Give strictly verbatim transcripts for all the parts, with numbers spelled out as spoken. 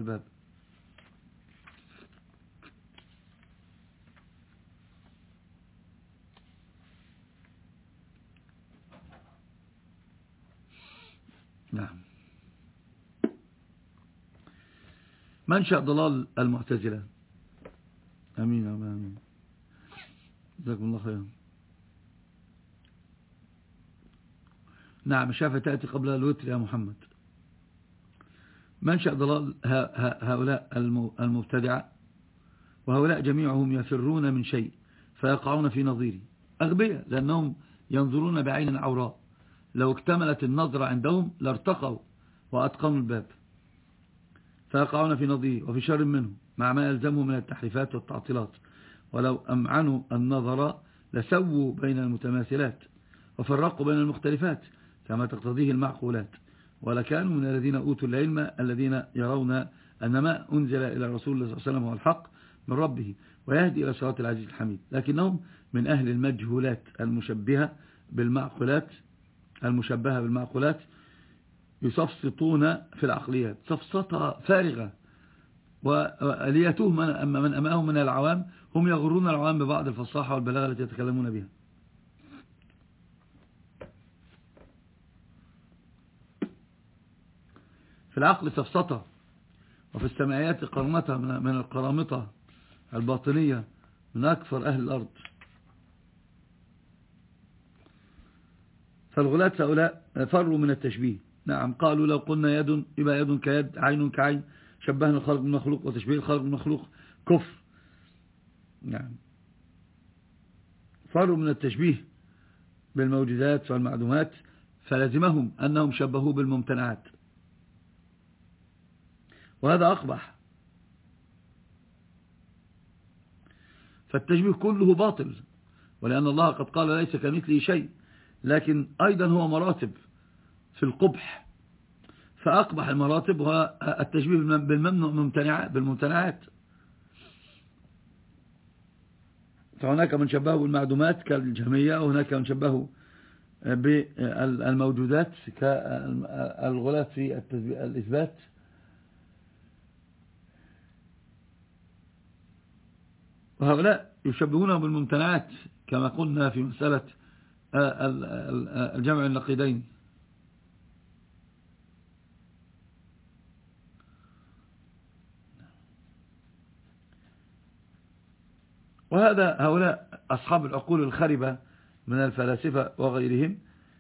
الباب. نعم. منشأ ضلال المعتزلة. أمين أمين. جزاكم الله خيرا. نعم. الشافعي تأتي قبل الوتر يا محمد. منشأ ضلال هؤلاء المبتدعة، وهؤلاء جميعهم يفرون من شيء فيقعون في نظيره. أغبياء لأنهم ينظرون بعين عوراء، لو اكتملت النظرة عندهم لارتقوا وأتقنوا الباب، فيقعون في نظيره وفي شر منه مع ما يلزمه من التحريفات والتعطيلات. ولو أمعنوا النظر لسووا بين المتماثلات وفرقوا بين المختلفات كما تقتضيه المعقولات، ولكانوا من الذين أوتوا العلم الذين يرون أن ما أنزل إلى رسول الله صلى الله عليه وسلم هو الحق من ربه ويهدي إلى صراط العزيز الحميد، لكنهم من أهل المجهولات المشبهة بالمعقولات المشبهة بالمعقولات يصفصطون في العقليات صفصطة فارغة، وليتوه من أمامهم من العوام هم يغرون العوام ببعض الفصاحة والبلاغة التي يتكلمون بها. في العقل سفسطة، وفي السمعيات قرمطة من القرامطة الباطنية من أكثر أهل الأرض. فالغلاة هؤلاء فروا من التشبيه. نعم. قالوا لو قلنا يد يبقى يد كيد، عين كعين، شبهنا الخلق بالمخلوق، وتشبيه الخلق بالمخلوق كفر. نعم. فروا من التشبيه بالموجودات والمعدومات، فلزمهم أنهم شبهوا بالممتنعات، وهذا أقبح. فالتشبيه كله باطل، ولأن الله قد قال ليس كمثله شيء، لكن أيضا هو مراتب في القبح. فأقبح المراتب هو التشبيه بالممنوع بالممتنعات. فهناك من شبهه بالمعدومات كالجهمية، وهناك من شبهه بالموجودات كالغلاة في الإثبات. وهؤلاء يشبهونه بالممتنعات كما قلنا في مسألة الجمع النقيضين. وهذا هؤلاء أصحاب العقول الخربة من الفلاسفة وغيرهم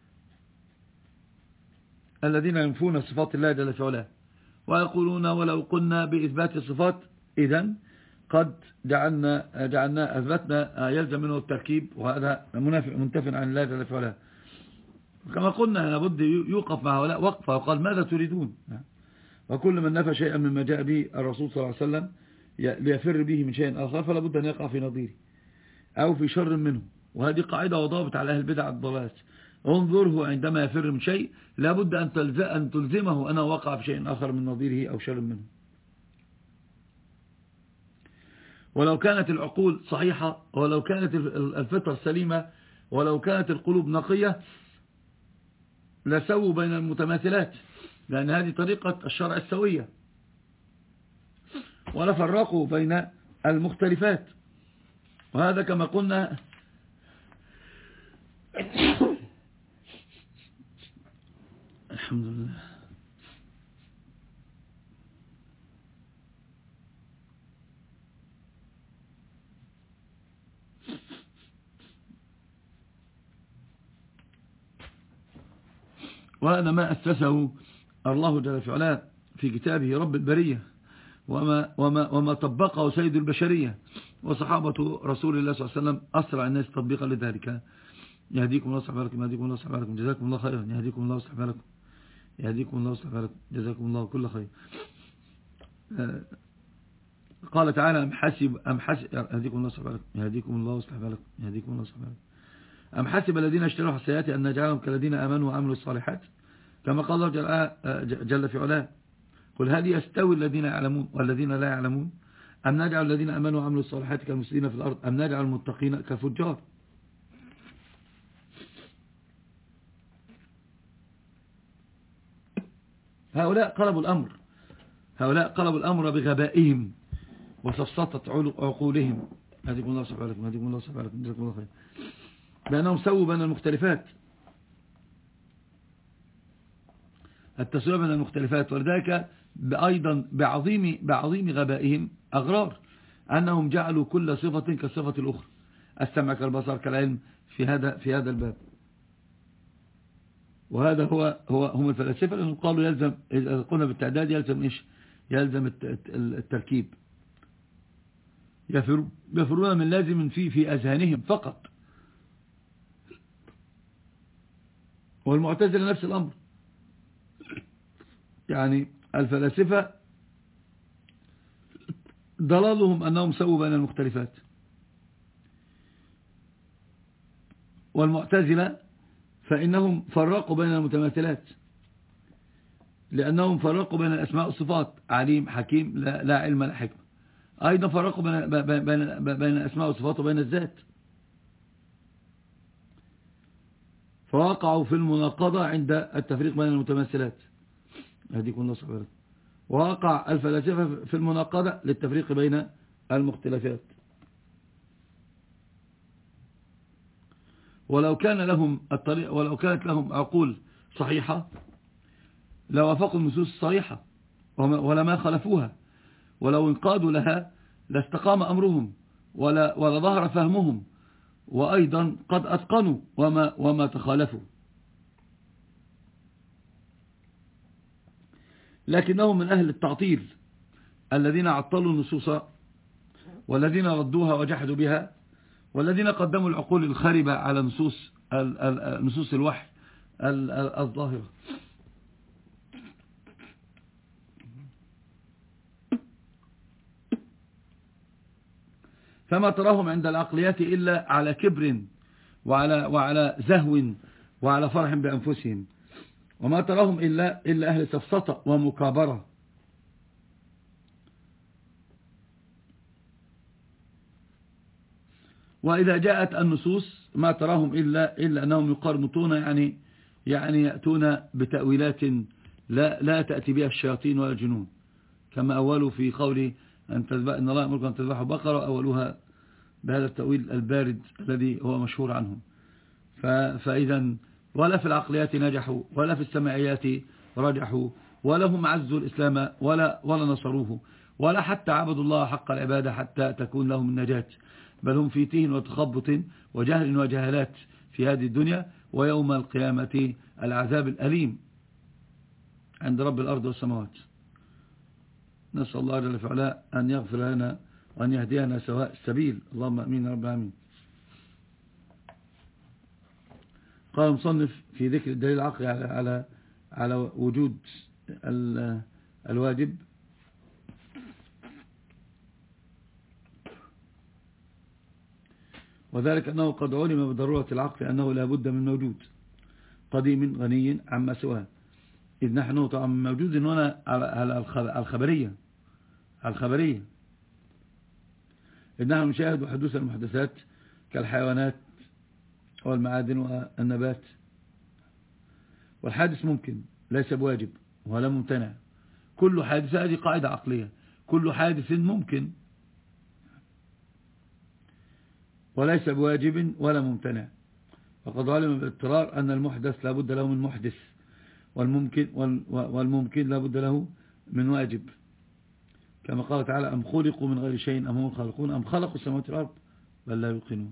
الذين ينفون صفات الله جل في علاه، ويقولون ولو قلنا بإثبات الصفات إذن قد جعلنا جعلنا أثبتنا يلزم منه التركيب، وهذا منتف عن الله جل في علاه. كما قلنا لابد يوقف مع هؤلاء وقفة وقال ماذا تريدون؟ وكل من نفى شيئا مما جاء به الرسول صلى الله عليه وسلم ليفر به من شيء آخر فلا بد أن يقع في نظيره أو في شر منه. وهذه قاعدة وضابط على أهل البدع الضلالات. انظره عندما يفر من شيء لا بد أن تلزمه أنه وقع في شيء آخر من نظيره أو شر منه. ولو كانت العقول صحيحة، ولو كانت الفطر سليمة، ولو كانت القلوب نقية لسووا بين المتماثلات، لأن هذه طريقة الشرع السوية، ولا فرقوا بين المختلفات. وهذا كما قلنا الحمد لله. وهذا ما أسسه الله جل في علاه في كتابه رب البرية، وما, وما, وما طبقه سيد البشرية وصحابة رسول الله صلى الله عليه وسلم أسرع الناس تطبيقا لذلك. يهديكم الله ويصلح بالكم، يهديكم الله ويصلح بالكم، جزاكم الله خيرا. يهديكم الله ويصلح بالكم، يهديكم الله ويصلح بالكم، جزاكم الله كل خير. قال تعالى أم حسب أم حسب يهديكم الله ويصلح بالكم، يهديكم الله ويصلح بالكم، يهديكم الله ويصلح بالكم. أم حسب الذين اشتروا السيئات أن نجعلهم كالذين آمنوا وعملوا الصالحات، كما قال الله جل, جل في علاه قل هل يستوي الذين يعلمون والذين لا يعلمون أم نجعل الذين آمنوا وعملوا الصالحات كالمفسدين في الأرض أم نجعل المتقين كالفجار. هؤلاء قلبوا الأمر، هؤلاء قلبوا الأمر بغبائهم وسفسطت عقولهم. هديكم الله سبحانه وتعالى، هديكم الله سبحانه وتعالى، جزاكم الله خير. بأنهم سووا بين المختلفات، التسوية بين المختلفات، ولذلك أيضا بعظيم بعظيم غبائهم أغرار أنهم جعلوا كل صفة كالصفة الأخرى، السمع كالبصر كالعلم في هذا في هذا الباب. وهذا هو هو هم الفلاسفة لأنهم قالوا يلزم، إذا قلنا بالتعداد يلزم إيش؟ يلزم التركيب، يفرون من لازم في في أذهانهم فقط. والمعتزلة نفس الأمر، يعني الفلاسفة ضلالهم أنهم سووا بين المختلفات، والمعتزلة فإنهم فرقوا بين المتماثلات، لأنهم فرقوا بين الأسماء والصفات، عليم حكيم لا, لا علم لا حكمة. أيضا فرقوا بين, بين, بين الأسماء والصفات وبين الذات، فوقعوا في المناقضة عند التفريق بين المتماثلات. هديكم الله سبحانه. ووقع الفلاسفة في المناقضة للتفريق بين المختلفات. ولو كان لهم الطريق، ولو كانت لهم عقول صحيحة لوافقوا النصوص الصحيحة ولما خالفوها، ولو انقادوا لها لاستقام أمرهم ولا, ولا ظهر فهمهم، وأيضا قد أتقنوا وما, وما تخالفوا. لكنهم من أهل التعطيل الذين عطلوا النصوص، والذين ردوها وجحدوا بها، والذين قدموا العقول الخاربة على نصوص نصوص الوحي الظاهرة. فما تراهم عند العقليات إلا على كبر وعلى, وعلى زهو وعلى فرح بأنفسهم، وما تراهم إلا, إلا أهل سفسطة ومكابرة. وإذا جاءت النصوص ما تراهم إلا, إلا أنهم يقرمطون، يعني يعني يأتون بتأويلات لا, لا تأتي بها الشياطين ولا الجنون، كما أولوا في قوله أن, أن الله يأمركم أن تذبحوا بقرة، أولوها بهذا التأويل البارد الذي هو مشهور عنهم. فإذا ولا في العقليات نجحوا، ولا في السمعيات رجحوا، ولا هم عزوا الإسلام ولا, ولا نصروه، ولا حتى عبدوا الله حق العبادة حتى تكون لهم النجاة، بل هم في تيه وتخبط وجهل وجهلات في هذه الدنيا، ويوم القيامة العذاب الأليم عند رب الأرض والسماوات. نسأل الله جل وعلا أن يغفر لنا وأن يهدينا سواء السبيل، اللهم أمين رب العالمين. قال مصنف في ذكر الدليل العقلي على على على وجود الواجب: وذلك أنه قد علم بضرورة العقل أنه لا بد من موجود قديم غني عما سواه، إذ نحن طبعا موجود هنا على الخبرية على الخبرية إذ نحن نشاهد حدوث المحدثات كالحيوانات والمعادن والنبات، والحادث ممكن ليس بواجب ولا ممتنع. كل حادث، هذه قاعدة عقلية، كل حادث ممكن وليس بواجب ولا ممتنع. وقد علم بالاضطرار أن المحدث لا بد له من محدث، والممكن, والممكن لا بد له من واجب، كما قال تعالى: أم خلقوا من غير شيء أم هم الخالقون أم خلقوا السماوات والأرض بل لا يوقنون.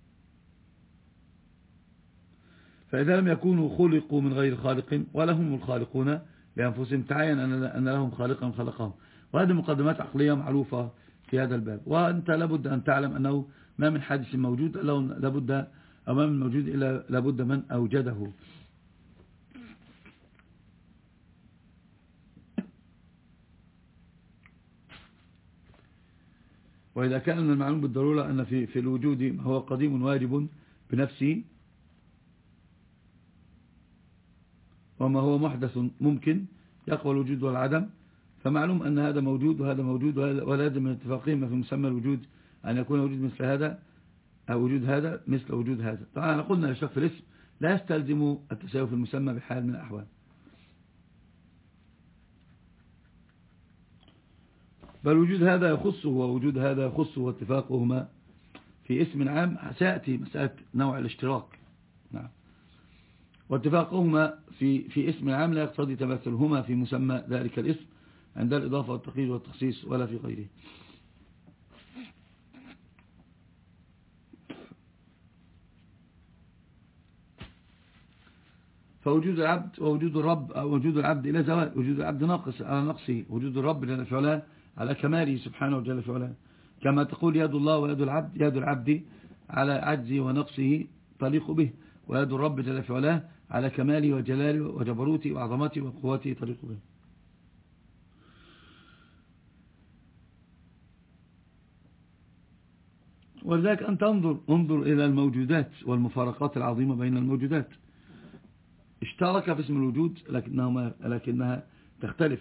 فإذا لم يكونوا خلقوا من غير خالق ولا هم الخالقون لأنفسهم، تعين أن لهم خالقا خلقهم. وهذه مقدمات عقلية معروفة في هذا الباب. وأنت لابد أن تعلم أنه ما من حادث موجود لابد أو ما من موجود إلا لابد من أوجده. وإذا كان من المعلوم بالضرورة أن في في الوجود ما هو قديم واجب بنفسه، وما هو محدث ممكن يقوى الوجود والعدم، فمعلوم أن هذا موجود وهذا موجود، ولازم من اتفاقهم في مسمى الوجود أن يكون وجود مثل هذا أو وجود هذا مثل وجود هذا. طبعا قلنا الشق في الاسم لا يستلزم التساوي في المسمى بحال من الأحوال. بل وجود هذا يخصه ووجود هذا يخصه واتفاقهما في اسم عام سيأتي مسألة نوع الاشتراك. نعم. واتفاقهما في في اسم عام لا يقتضي تماثلهما في مسمى ذلك الاسم عند الإضافة والتقييد والتخصيص ولا في غيره. فوجود العبد ووجود الرب أو وجود العبد إلى زوال، وجود العبد ناقص على نقصه، وجود الرب جل في علاه على كماله سبحانه وجل في علاه، كما تقول يد الله ويد العبد، يد العبد على عجزه ونقصه تليق به، ويد الرب جل في علاه على كماله وجلاله وجبروته وعظمته وقوته تليق به. ولذلك أنت انظر انظر إلى الموجودات والمفارقات العظيمة بين الموجودات. اشترك في اسم الوجود لكنهما لكنها تختلف.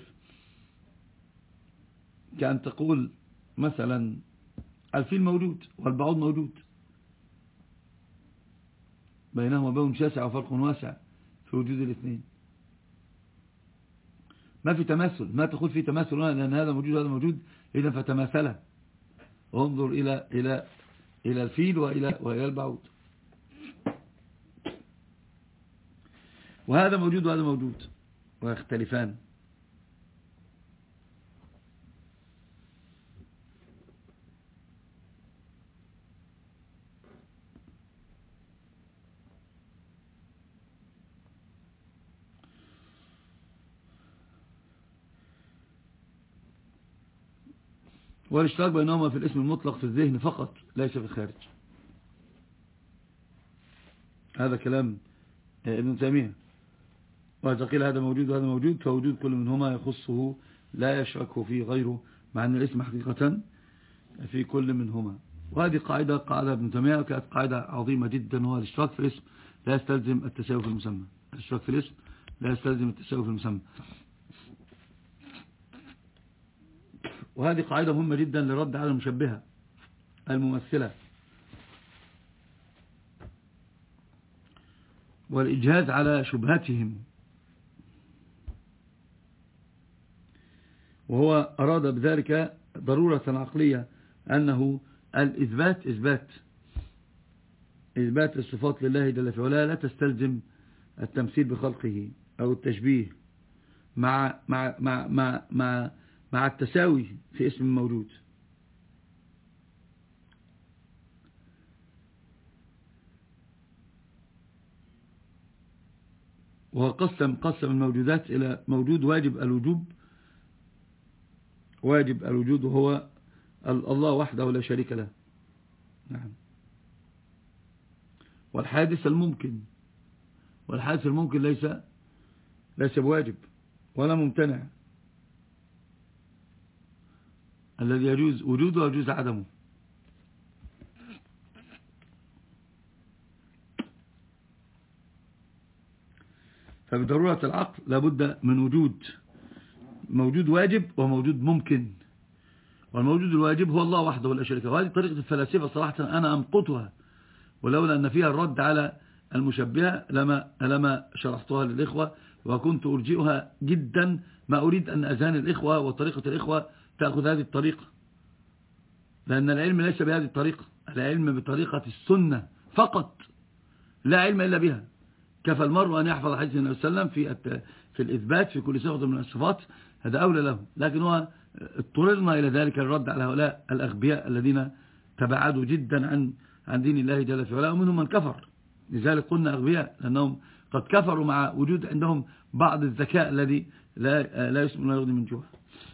كأن تقول مثلا الفيل موجود والبعوض موجود، بينهما بون شاسع وفرق واسع في وجود الاثنين. ما في تماثل، ما تقول في تماثل لأن هذا موجود وهذا موجود إذا فتماثله. وانظر إلى إلى إلى الفيل وإلى وإلى البعوض، وهذا موجود وهذا موجود ويختلفان. والاشتراك بينهما في الاسم المطلق في الذهن فقط ليس في الخارج. هذا كلام ابن تيمية. وإذا قيل هذا موجود وهذا موجود فوجود كل منهما يخصه لا يشركه فيه غيره، مع أن الاسم حقيقة في كل منهما. وهذه قاعدة قاعدة ابن تيمية، وكانت قاعدة عظيمة جدا، وهو الاشتراك في الاسم لا يستلزم التساوي في المسمى. الاشتراك في الاسم لا يستلزم التساوي في المسمى. وهذه قاعدة مهمة جدا للرد على المشبهة الممثلة والإجهاز على شبهاتهم. وهو أراد بذلك ضرورة عقلية، أنه الإثبات إثبات إثبات الصفات لله جل في علاه لا تستلزم التمثيل بخلقه أو التشبيه مع مع مع مع مع, مع التساوي في اسم موجود. وقسم قسم الموجودات إلى موجود واجب الوجوب، واجب الوجود وهو الله وحده لا شريك له. نعم. والحادث الممكن، والحادث الممكن ليس ليس بواجب ولا ممتنع، الذي يجوز وجوده ويجوز عدمه. فبضرورة العقل لابد من وجود موجود واجب وموجود ممكن. والموجود الواجب هو الله وحده لا شريك له. وهذه طريقة الفلاسفة صراحة أنا أمقتها، ولولا أن فيها الرد على المشبهة لما لما شرحتها للإخوة، وكنت أرجئها جدا. ما أريد أن أذهان الإخوة وطريقة الإخوة تأخذ هذه الطريقة، لأن العلم ليس بهذه الطريقة، العلم بطريقة السنة فقط، لا علم إلا بها. كفى المرء أن يحفظ حديث النبي صلى الله عليه وسلم في في الإثبات في كل صفة من الصفات، هذا أولى له. لكن هو اضطررنا إلى ذلك الرد على هؤلاء الأغبياء الذين تبعدوا جدا عن عن دين الله جل في علاه، ومنهم من كفر. لذلك قلنا أغبياء لأنهم قد كفروا مع وجود عندهم بعض الذكاء الذي لا لا يسمن ولا يغني من جوع.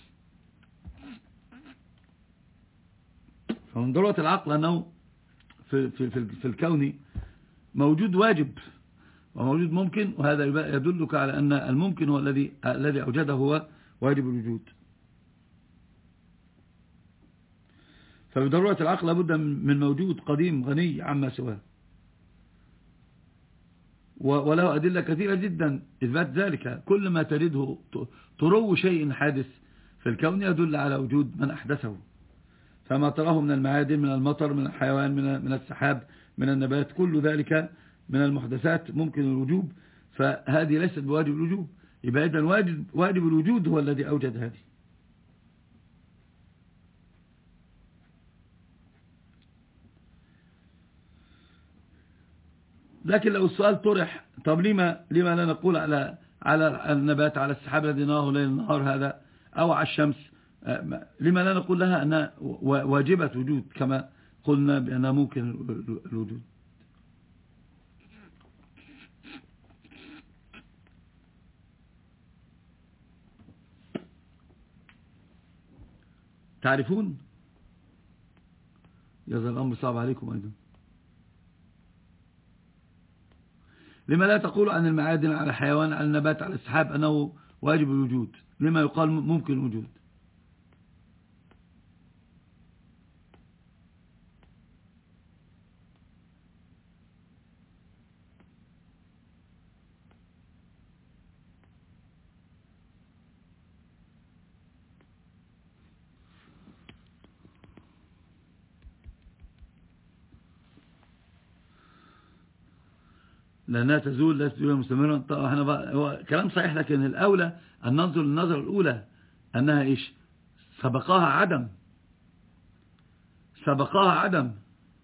فمن ضرورة العقل أنه في في في, في الكون موجود واجب وموجود ممكن، وهذا يدلك على أن الممكن هو الذي الذي أوجده هو واجب الوجود. فبضرورة العقل لابد من موجود قديم غني عما سواه، وله أدلة كثيرة جدا إثبات ذلك. كل ما تريده ترو شيء حادث في الكون يدل على وجود من أحدثه. فما تراه من المعادن، من المطر، من الحيوان، من من السحاب، من النبات، كل ذلك من المحدثات ممكن الوجوب. فهذه ليست بواجب الوجوب. يبقى إذن واجب واجب الوجود هو الذي أوجد هذه. لكن لو السؤال طرح طب لما لما لا نقول على على النبات على السحاب الذي نراه ليل النهار هذا أو على الشمس، لما لا نقول لها أنها واجبة وجود كما قلنا بأنها ممكن الوجود. تعرفون يظهر الأمر صعب عليكم أيضا. لما لا تقول عن المعادن على الحيوان على النبات على السحاب أنه واجب الوجود، لما يقال ممكن الوجود؟ لأنها تزول لا تزول مستمرا. طبعا هو كلام صحيح، لكن الأولى أن ننظر للنظرة الأولى أنها إيش؟ سبقها عدم، سبقها عدم،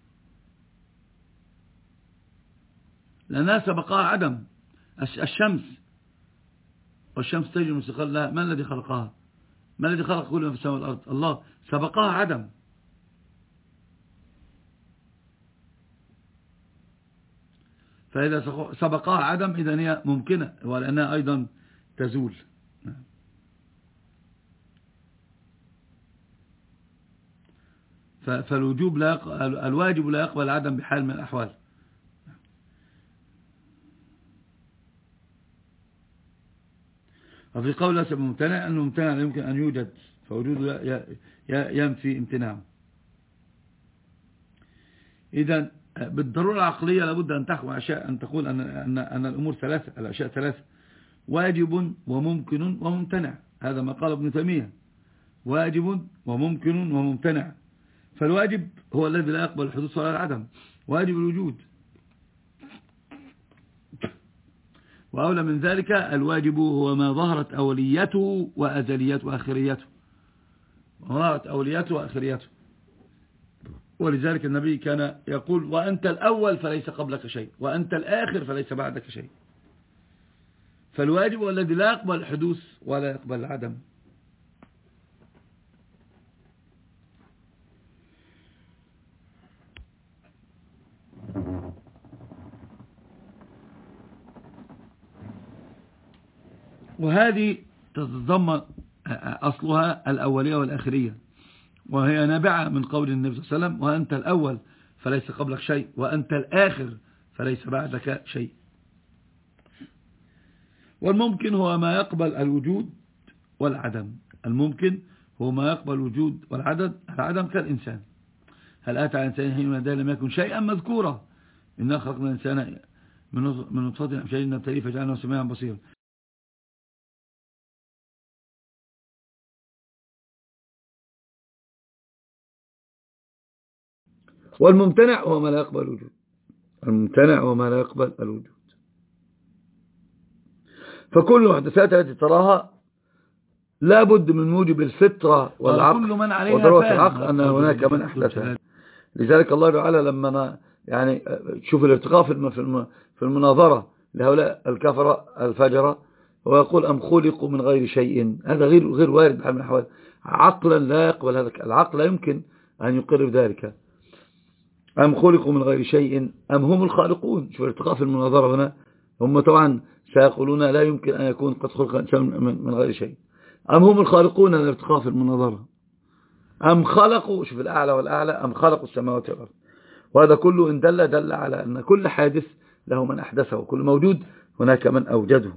لأنها سبقها عدم. الشمس والشمس تجري مستقر لها، من الذي خلقها؟ من الذي خلق كل ما في السماء والأرض؟ الله. سبقها عدم. فإذا سبقها عدم إذن هي ممكنة، ولأنها أيضا تزول. فالوجوب لا يق... الواجب لا يقبل العدم بحال من الأحوال. وفي قول ليس بممتنع أنه ممتنع لا يمكن أن يوجد، فوجوده ينفي امتناعه. إذن بالضرورة العقلية لابد أن تحكم أشياء، أن تقول أن, أن, أن الأمور ثلاثة، الأشياء ثلاثة: واجب وممكن وممتنع. هذا ما قال ابن تيمية: واجب وممكن وممتنع. فالواجب هو الذي لا يقبل الحدوث ولا العدم، واجب الوجود. وأولى من ذلك الواجب هو ما ظهرت أوليته وأزليته وآخريته، ظهرت أوليته وآخريته. ولذلك النبي كان يقول: وأنت الأول فليس قبلك شيء، وأنت الآخر فليس بعدك شيء. فالواجب هو الذي لا يقبل الحدوث ولا يقبل العدم. وهذه تتضمن أصلها الأولية والآخرية، وهي نابعة من قول النبي صلى الله عليه وسلم: وأنت الأول فليس قبلك شيء، وأنت الآخر فليس بعدك شيء. والممكن هو ما يقبل الوجود والعدم. الممكن هو ما يقبل الوجود والعدم. العدم كالإنسان: هل أتى على إنسان حين من الدهر لم يكن شيئا مذكورا، إنا خلقنا الإنسان من نطفة أمشاج نبتليه فجعلناه سميعا بصيرا. والممتنع هو ما لا يقبل الوجود. الممتنع هو ما لا يقبل الوجود. فكل المحدثات التي تراها لا بد من موجب الفطرة والعقل وضرورة العقل أن هناك من أحدثها. لذلك الله تعالى لما يعني شوف الارتقاء في المناظرة لهؤلاء الكفرة الفجرة، ويقول: أم خلقوا من غير شيء. هذا غير غير وارد بحال من الأحوال، عقلا لا يقبل هذا. العقل لا يمكن أن يقر بذلك. أم خلقوا من غير شيء أم هم الخالقون. شوف الارتقاء في المناظرة هنا. هم طبعا سيقولون لا يمكن أن يكون قد خلق إنسان من غير شيء. أم هم الخالقون، الارتقاء في المناظرة. أم خلقوا، شوف الأعلى والأعلى، أم خلقوا السماوات والأرض. وهذا كله إن دل دل على أن كل حادث له من أحدثه، وكل موجود هناك من أوجده.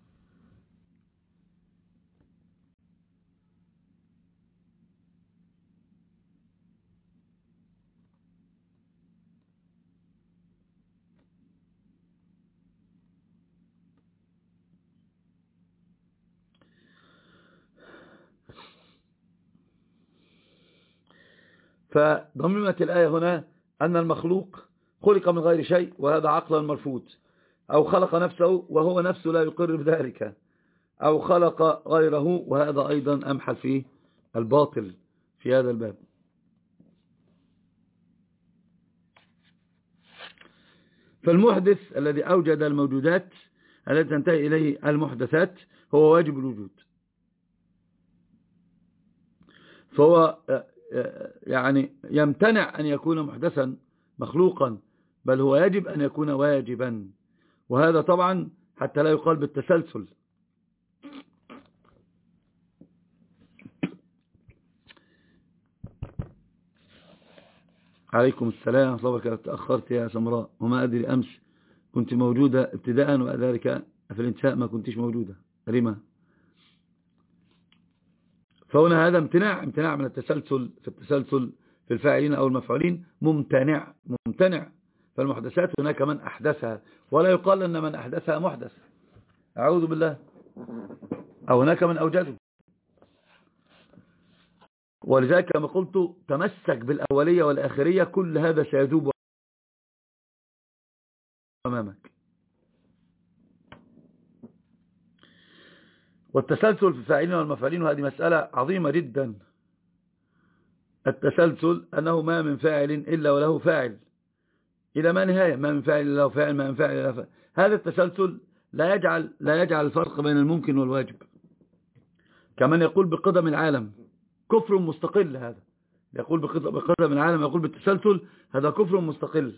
فضمنت الآية هنا أن المخلوق خلق من غير شيء، وهذا عقلا مرفوض. أو خلق نفسه وهو نفسه لا يقر بذلك، أو خلق غيره، وهذا أيضا أمحل فيه الباطل في هذا الباب. فالمحدث الذي أوجد الموجودات التي تنتهي إليه المحدثات هو واجب الوجود. فهو يعني يمتنع أن يكون محدثا مخلوقا، بل هو يجب أن يكون واجبا. وهذا طبعا حتى لا يقال بالتسلسل. عليكم السلام ورحمة الله وبركاته. تأخرت يا سمراء، وما أدري أمس كنت موجودة ابتداء، وذلك في الانتهاء ما كنتش موجودة ريما. فهنا هذا امتناع امتناع من التسلسل في التسلسل في الفاعلين أو المفعولين، ممتنع ممتنع. فالمحدثات هناك من أحدثها، ولا يقال أن من أحدثها محدث، أعوذ بالله، أو هناك من أوجده. ولذلك كما قلت تمسك بالأولية والآخرية، كل هذا سيذوب أمامك. والتسلسل في الفاعلين والمفعولين، وهذه مسألة عظيمة جدا. التسلسل أنه ما من فاعل إلا وله فاعل إلى ما نهاية، ما من فاعل إلا له فاعل، ما من فاعل إلا له فاعل. هذا التسلسل لا يجعل لا يجعل الفرق بين الممكن والواجب. كمان يقول بقدم العالم كفر مستقل، هذا يقول بقدم العالم، يقول بالتسلسل هذا كفر مستقل.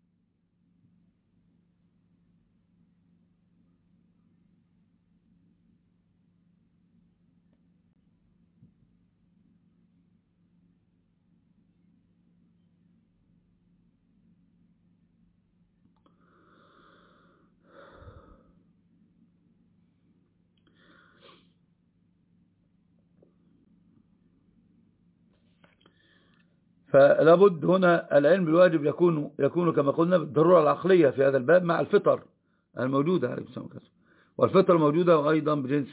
فلا بد هنا العلم بالواجب يكون يكون كما قلنا بالضرورة العقلية في هذا الباب مع الفطر الموجودة، والفطر موجودة أيضا بجنس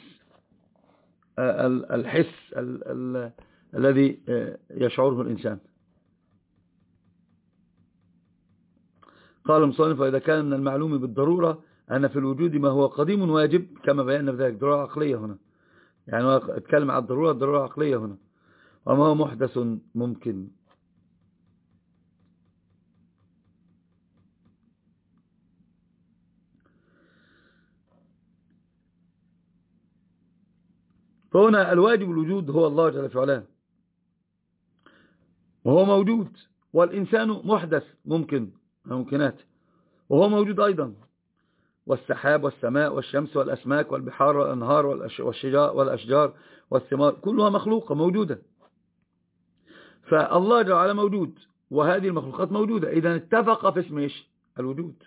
الحس الذي يشعره الإنسان. قال المصنف: وإذا كان من المعلوم بالضرورة أن في الوجود ما هو قديم واجب، كما بينا بذلك ضرورة عقلية هنا، يعني هو اتكلم عن الضرورة الضرورة العقلية هنا، وما هو محدث ممكن. فهنا الواجب الوجود هو الله جل في علاه، وهو موجود، والإنسان محدث ممكن ممكنات، وهو موجود أيضا، والسحاب والسماء والشمس والأسماك والبحار والأنهار والشجار والأشجار والثمار كلها مخلوقة موجودة. فالله جل وعلا موجود، وهذه المخلوقات موجودة، إذا اتفق في اسم إيش؟ الوجود.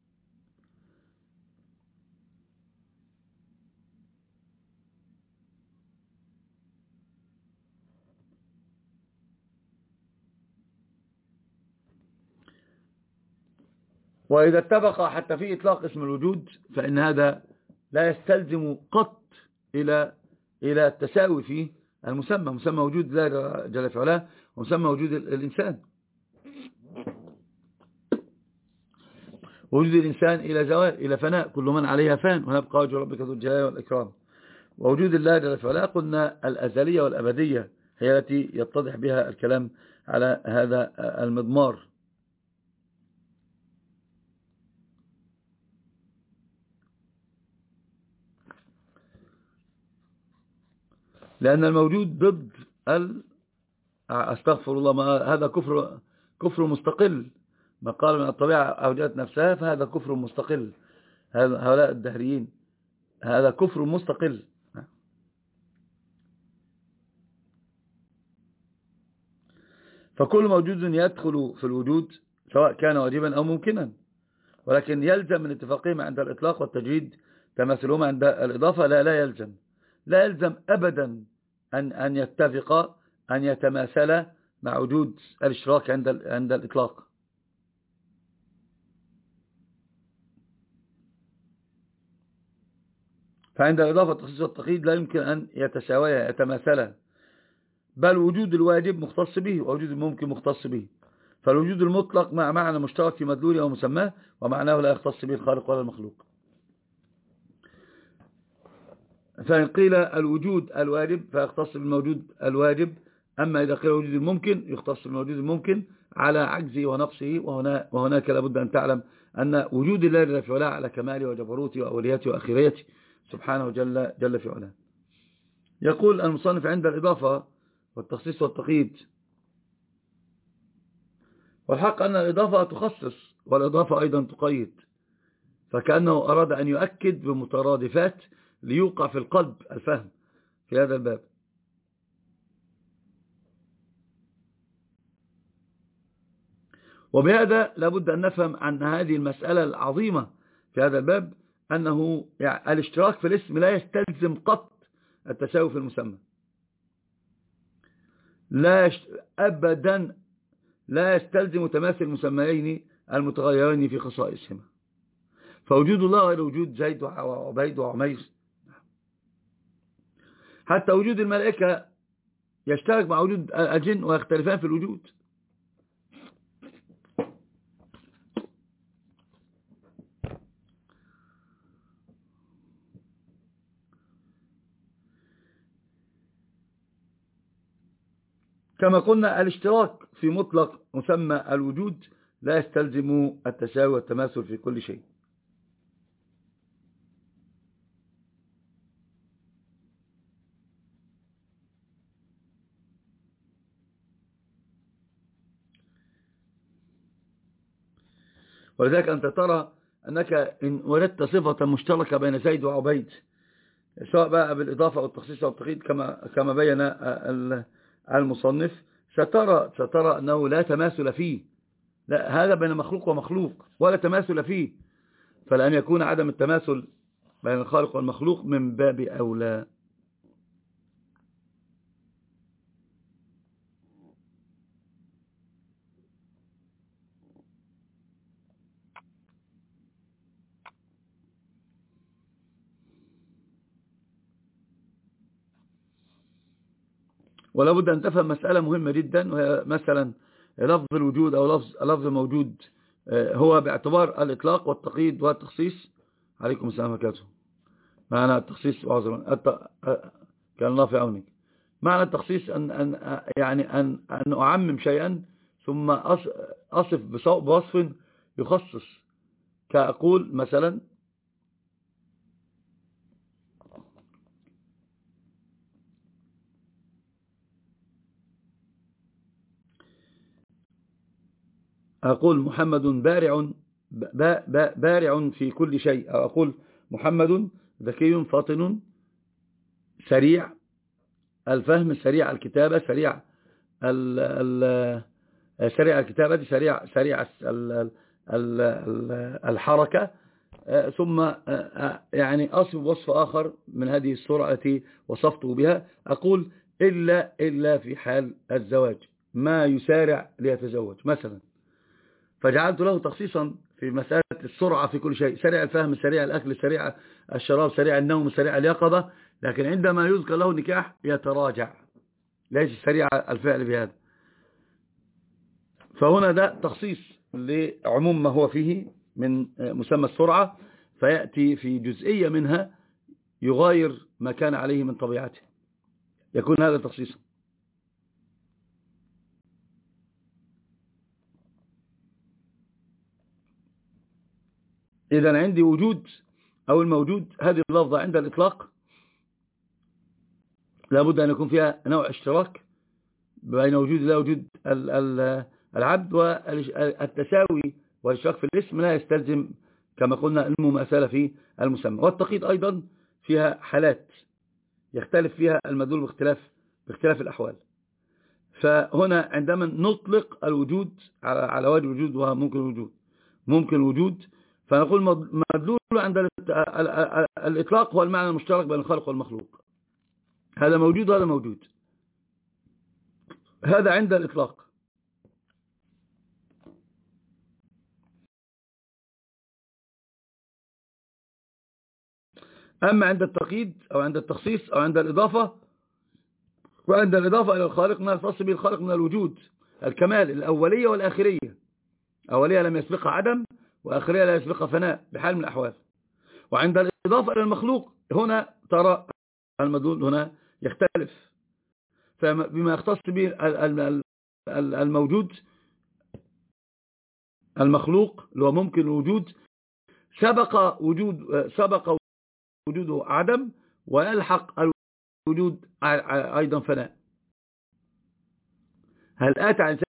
وإذا اتفق حتى في إطلاق اسم الوجود، فإن هذا لا يستلزم قط إلى إلى التساوي في المسمى، مسمى وجود الله جل في علاه ومسمى وجود الإنسان. وجود الإنسان إلى زوال، إلى فناء، كل من عليها فان، ونبقى وجه ربك ذو الجلال والإكرام. ووجود الله جل في علاه قلنا الأزلية والأبدية هي التي يتضح بها الكلام على هذا المضمار. لأن الموجود ضد ال... أستغفر الله، ما هذا كفر كفر مستقل. ما قال من الطبيعة أوجدت نفسها، فهذا كفر مستقل. هؤلاء الدهريين هذا كفر مستقل. فكل موجود يدخل في الوجود سواء كان واجبا أو ممكنا، ولكن يلزم من اتفاقهم عند الإطلاق والتجريد تماثلهم عند الإضافة. لا لا يلزم لا يلزم أبدا أن أن يتفق أن يتماثل مع وجود الاشتراك عند عند الإطلاق. فعند الإضافة التخصيص والتقييد لا يمكن أن يتساويا يتماثلا، بل وجود الواجب مختص به ووجود الممكن مختص به. فالوجود المطلق مع معنى مشترك في مدلوله ومسماه، ومعناه لا يختص به الخالق ولا المخلوق. فإن قيل الوجود الواجب فيختص بالموجود الواجب أما إذا قيل وجود الممكن يختص بالموجود الممكن على عجزه ونقصه، وهنا وهناك لابد أن تعلم أن وجود الله جل في علاه على كماله وجبروته وأولياته وأخيريته سبحانه جل, جل في علاه. يقول المصنف عند الإضافة والتخصيص والتقييد، والحق أن الإضافة تخصص والإضافة أيضا تقيد، فكأنه أراد أن يؤكد بمترادفات ليوقع في القلب الفهم في هذا الباب. وبهذا لابد أن نفهم عن هذه المسألة العظيمة في هذا الباب، أنه يعني الاشتراك في الاسم لا يستلزم قط التساوي في المسمى، لا يشت... أبدا لا يستلزم تماثل المسميين المتغيرين في خصائصهما، فوجود الله غير وجود زيد وعبيد وعمير. حتى وجود الملائكة يشترك مع وجود الجن ويختلفان في الوجود. كما قلنا الاشتراك في مطلق مسمى الوجود لا يستلزم التساوي والتماثل في كل شيء. ولذلك أنت ترى أنك إن وجدت صفة مشتركة بين زيد وعبيد، سواء بقى بالإضافة أو التخصيص أو التقييد كما كما بين المصنف، سترى سترى أنه لا تماثل فيه، لا هذا بين مخلوق ومخلوق ولا تماثل فيه، فلأن يكون عدم التماثل بين الخالق والمخلوق من باب أولى. ولا بد أن تفهم مسألة مهمة جدا، وهي مثلا لفظ الوجود أو لفظ لفظ موجود هو باعتبار الإطلاق والتقييد والتخصيص. عليكم السلام وبركاته. معنى التخصيص وعذرا الت... كان الله في عونك. معنى التخصيص أن أن يعني أن أن أعمم شيئا ثم أصف بوصف يخصص، كأقول مثلا أقول محمد بارع بارع في كل شيء، أو أقول محمد ذكي فاطن سريع الفهم سريع الكتابة سريع ال ال سريع الكتابة سريع سريع الحركة، ثم يعني أصف وصف آخر من هذه السرعة التي وصفته بها، أقول إلا إلا في حال الزواج ما يسارع ليتزوج مثلا، فجعلت له تخصيصا في مسألة السرعة في كل شيء، سريع الفهم سريع الأكل سريع الشراب سريع النوم سريع اليقظة، لكن عندما يذكر له نكاح يتراجع، ليس سريع الفعل بهذا. فهنا ده تخصيص لعموم ما هو فيه من مسمى السرعة، فيأتي في جزئية منها يغاير ما كان عليه من طبيعته، يكون هذا تخصيصا. إذن عندي وجود أو الموجود، هذه اللفظة عند الإطلاق لابد أن يكون فيها نوع اشتراك بين وجود الله وجود العبد، والتساوي والاشتراك في الاسم لا يستلزم كما قلنا المماثلة في المسمى. والتقييد أيضا فيها حالات يختلف فيها المدلول باختلاف باختلاف الأحوال. فهنا عندما نطلق الوجود على وجه الوجود وممكن الوجود ممكن الوجود، فنقول مدلول عند الإطلاق هو المعنى المشترك بين الخالق والمخلوق، هذا موجود وهذا موجود، هذا عند الإطلاق. أما عند التقييد أو عند التخصيص أو عند الإضافة، وعند الإضافة إلى الخالق ما يختص به الخالق من الوجود الكمال الأولية والآخرية، أولية لم يسبقها عدم، وآخرية لا يسبقها فناء بحال من الأحوال. وعند الإضافة إلى المخلوق هنا ترى المدلول هنا يختلف، فبما يختص به الموجود المخلوق اللي هو ممكن الوجود سبق وجود سبق وجوده عدم، ويلحق الوجود أيضا فناء. هل آتى عن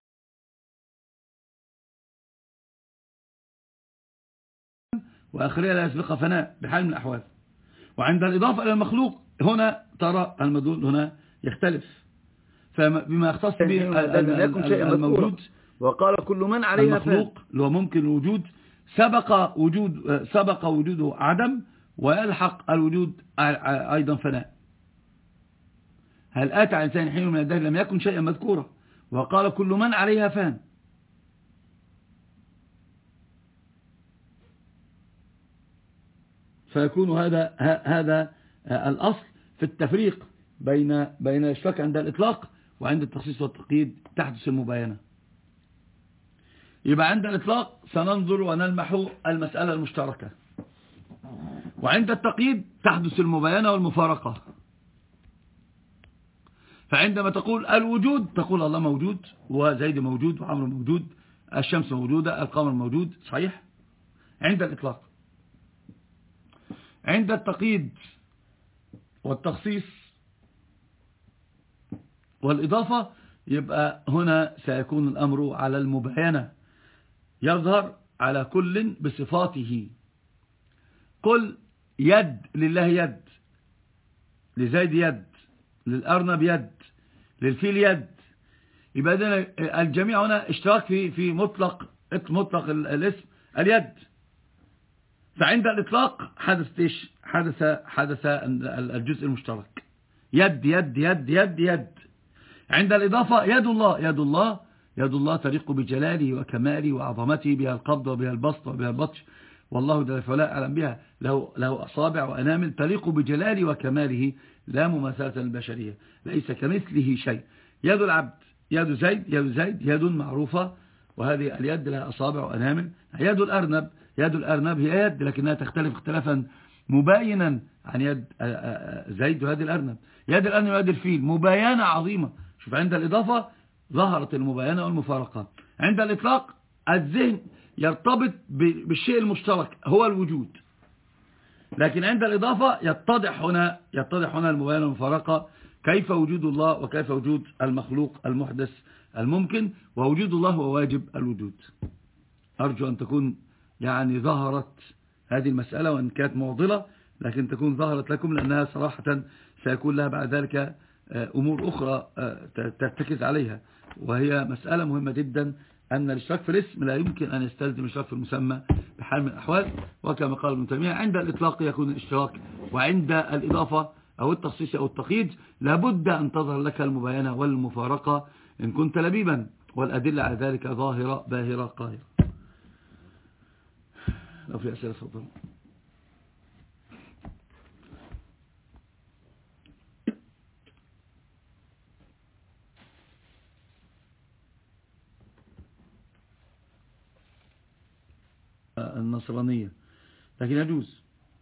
وآخرية لا يسبق فناء بحال من الأحوال. وعند الإضافة إلى المخلوق هنا ترى المدلول هنا يختلف، فبما يختص به الموجود وقال كل من عليها المخلوق اللي هو ممكن الوجود سبق وجود سبق وجوده عدم، ويلحق الوجود أيضا فناء. هل آتى عن إنسان حين من الدهر لم يكن شيئا مذكورا، وقال كل من عليها فان. فيكون هذا هذا الأصل في التفريق بين بين الاشتراك عند الإطلاق وعند التخصيص والتقييد تحدث المباينة. يبقى عند الإطلاق سننظر ونلمح المسألة المشتركة، وعند التقييد تحدث المباينة والمفارقة. فعندما تقول الوجود تقول الله موجود، وزيد موجود، وعمر موجود، الشمس موجودة، القمر موجود، صحيح عند الإطلاق. عند التقييد والتخصيص والإضافة يبقى هنا سيكون الأمر على المباينة، يظهر على كل بصفاته. قل يد لله يد، لزيد يد، للأرنب يد، للفيل يد. يبقى الجميع هنا اشتراك في في مطلق مطلق الاسم اليد. فعند الإطلاق حدث ايش؟ حدث حدث الجزء المشترك، يد يد يد يد يد. عند الإضافة يد الله يد الله يد الله تليق بجلاله وكماله وعظمته، بها القبض وبها البسط وبها البطش، والله جل وعلا أعلم بها، له له أصابع وأنامل تليق بجلاله وكماله لا مماثلة للبشرية، ليس كمثله شيء. يد العبد يد زيد يد زيد يد معروفة، وهذه اليد لها أصابع وأنامل. يد الأرنب يد الأرنب هي يد لكنها تختلف اختلافا مباينا عن يد زيد وهذه الأرنب. يد الأرنب ويد الفيل مباينة عظيمة. شوف عند الإضافة ظهرت المباينة والمفارقة. عند الإطلاق الذهن يرتبط بالشيء المشترك هو الوجود، لكن عند الإضافة يتضح هنا يتضح هنا المباينة والمفارقة، كيف وجود الله وكيف وجود المخلوق المحدث الممكن، ووجود الله هو واجب الوجود. أرجو أن تكون يعني ظهرت هذه المسألة، وإن كانت معضلة لكن تكون ظهرت لكم، لأنها صراحة سيكون لها بعد ذلك أمور أخرى ترتكز عليها، وهي مسألة مهمة جدا، أن الاشتراك في الاسم لا يمكن أن يستلزم الاشتراك في المسمى بحال من الأحوال. وكما قال ابن تيمية عند الإطلاق يكون الاشتراك، وعند الإضافة أو التخصيص أو التقييد لابد أن تظهر لك المباينة والمفارقة إن كنت لبيبا، والأدلة على ذلك ظاهرة باهرة قاهرة. لو في أسئلة تفضل. النصرانية لكن يجوز.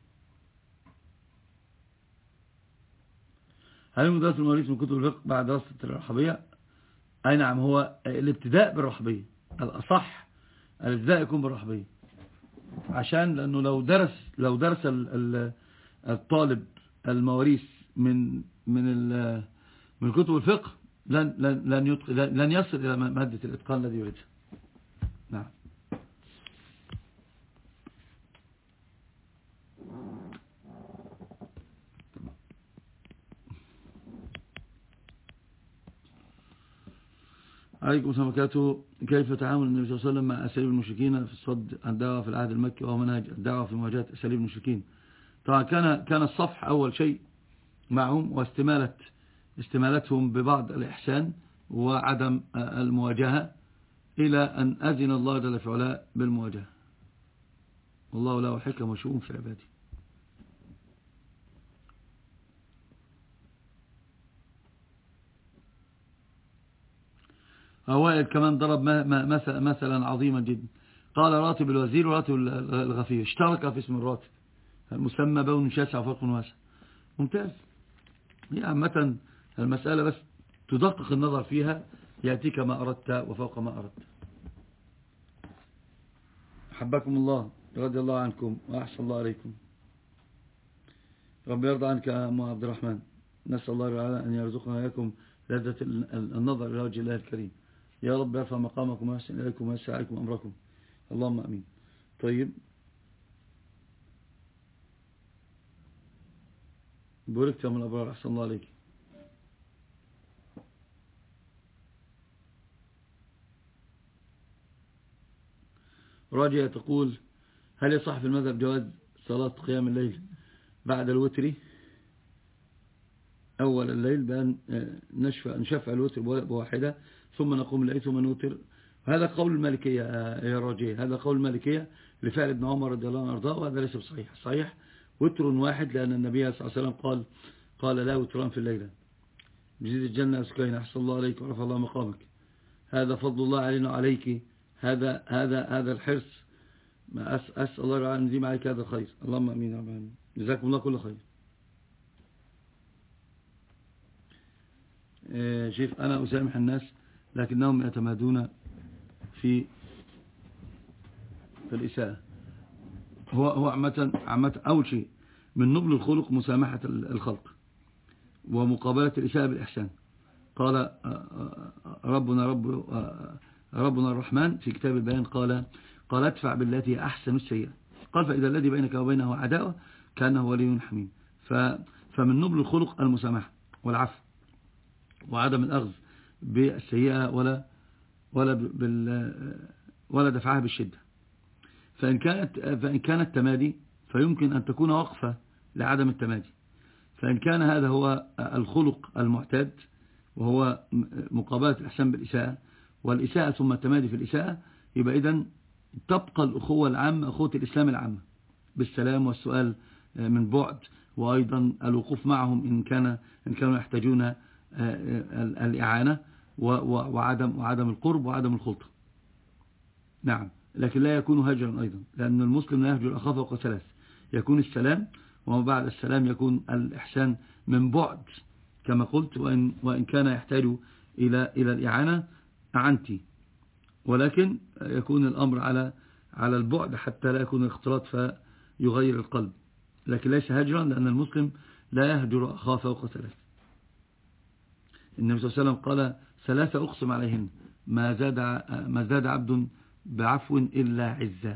هل يمكن دراسة المواريث من كتب الفقه بعد دراسة الرحبية؟ أي نعم، هو الابتداء بالرحبية الأصح، الابتداء يكون بالرحبية، عشان لأنه لو درس لو درس الطالب المواريث من من من كتب الفقه لن لن لن لن يصل إلى مادة الإتقان الذي يريدها. نعم. عليكم السلام وبركاته. كيف تعامل النبي صلى الله عليه وسلم مع أساليب المشركين في الصد عن الدعوة في العهد المكي، وهو منهج الدعوة في مواجهة أساليب المشركين؟ طبعا كان كان الصفح أول شيء معهم، واستمالة استمالتهم ببعض الإحسان وعدم المواجهة، إلى أن أذن الله جل في علاه بالمواجهة. والله له حكم وشؤون في عباده. أوائل كمان ضرب مثلا عظيما جدا، قال راتب الوزير وراتب الغفير اشترك في اسم الراتب المسمى بون شاسع وفرق واسع. ممتاز. هي عامة المسألة بس تدقق النظر فيها يأتيك ما أردت وفوق ما أردت. حبكم الله، رضي الله عنكم وأحسن الله عليكم. رب يرضى عنك يا أم عبد الرحمن. نسأل الله تعالى أن يرزقنا إياكم لذة النظر إلى وجه الله الكريم. يا رب يرفع مقامكم ويحسن إليكم ويسع عليكم أمركم، اللهم أمين. طيب، بوركت يا من الأبرار، أحسن الله عليك. راجية تقول: هل يصح في المذهب جواز صلاة قيام الليل بعد الوتر أول الليل بأن نشفع الوتر بواحدة ثم نقوم الليل ثم نوتر؟ هذا قول المالكية يا راجية، هذا قول المالكية لفعل ابن عمر رضي الله عنه وارضاه، وهذا ليس بصحيح. صحيح وتر واحد، لأن النبي صلى الله عليه وسلم قال قال لا وتران في الليلة. بجد الجنة أسكين، أحسن الله عليك ورفع الله مقامك. هذا فضل الله علينا وعليك، هذا هذا هذا الحرص. ما أسأل الله أن يديم عليك هذا الخير، اللهم أمين أمين. جزاكم الله كل خير. شيخ أنا أسامح الناس لكنهم يتمادون في في الإساءة. هو هو عامة عامة أول شيء من نبل الخلق مسامحة الخلق ومقابلة الإساءة بالإحسان. قال ربنا رب ربنا الرحمن في كتاب البيان قال قال ادفع بالتي أحسن السيئة. قال فإذا الذي بينك وبينه عداوة كأنه ولي حميم. فمن نبل الخلق المسامحة والعفو وعدم الأخذ بالسيئة ولا ولا بال ولا دفعها بالشدة. فإن كانت فإن كانت تمادي فيمكن أن تكون وقفة لعدم التمادي. فإن كان هذا هو الخلق المعتاد وهو مقابلة الإحسان بالإساءة والإساءة ثم التمادي في الإساءة، يبقى إذن تبقى الأخوة العامة، أخوة الإسلام العامة بالسلام والسؤال من بعد، وأيضا الوقوف معهم إن كان إن كانوا يحتاجون الإعانة، وعدم وعدم القرب وعدم الخلطة. نعم، لكن لا يكون هجرا أيضا، لأن المسلم لا يهجر أخاه فوق ثلاث. يكون السلام، وما بعد السلام يكون الإحسان من بعد كما قلت، وإن, وإن كان يحتاج إلى إلى الإعانة أعنتي، ولكن يكون الأمر على على البعد حتى لا يكون الاختلاط فيغير القلب، لكن ليس هجرا، لأن المسلم لا يهجر أخاه فوق ثلاث. النبي صلى الله عليه وسلم قال ثلاثة أقسم عليهن ما زاد ما زاد عبد بعفو إلا عزا.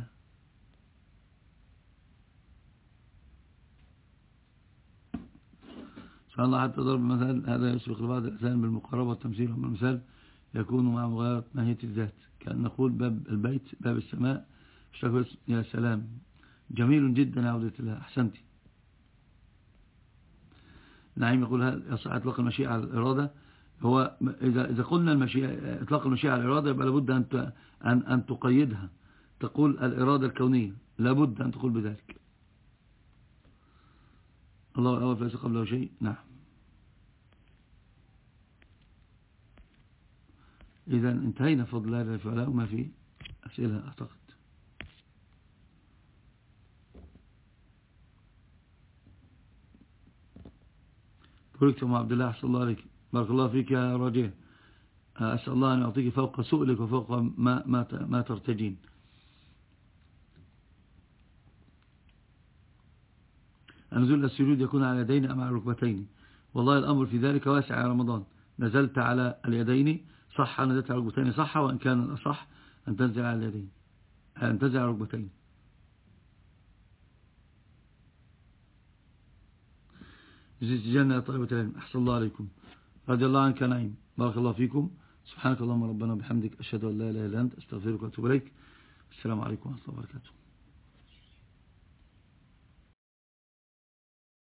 سبحان الله. حتى ضرب مثال هذا يسبق لبعض الإنسان بالمقاربة والتمثيل، ومن المثال يكون مع مغايرة ماهية الذات، كأن نقول باب البيت باب السماء. يا سلام، جميل جدا يا عودة الله، أحسنتي. نعيم يقول هل يصح إطلاق المشيئة على الإرادة؟ هو إذا إذا قلنا المشيئة إطلاق المشيئة على الإرادة يبقى لابد أن أن أن تقيدها، تقول الإرادة الكونية، لابد أن تقول بذلك. الله الأول فليس قبله شيء. نعم. إذا انتهينا فضل الله جل وعلا، وما في أسئلة أعتقد. باركتم عبد الله، أحسن الله عليك، بارك الله فيك يا راجع. أسأل الله أن يعطيك فوق سؤلك وفوق ما ما ما ترتجين. نزول السجود يكون على اليدين أم على الركبتين؟ والله الأمر في ذلك واسع يا رمضان. نزلت على اليدين صح، نزلت على الركبتين صح، وإن كان الأصح أن تنزل على اليدين، أن تنزل على الركبتين. جزيت طيبة العلم، أحسن الله عليكم، رضي الله عنك نعيم، بارك الله فيكم. سبحانك اللهم ربنا وبحمدك، أشهد أن لا إله إلا أنت، أستغفرك وأتوب إليك. السلام عليكم ورحمة الله وبركاته.